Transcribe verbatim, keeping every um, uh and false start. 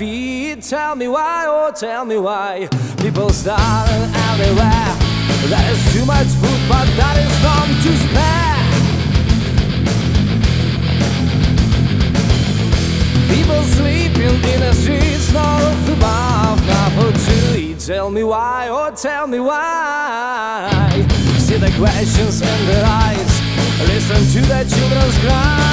feet. Tell me why, oh tell me why. People starving everywhere. That is too much food, but that is none to spare. People sleeping in the streets, no roof above, no food to eat. Tell me why, oh tell me why. See the questions in their eyes, listen to the children's cry.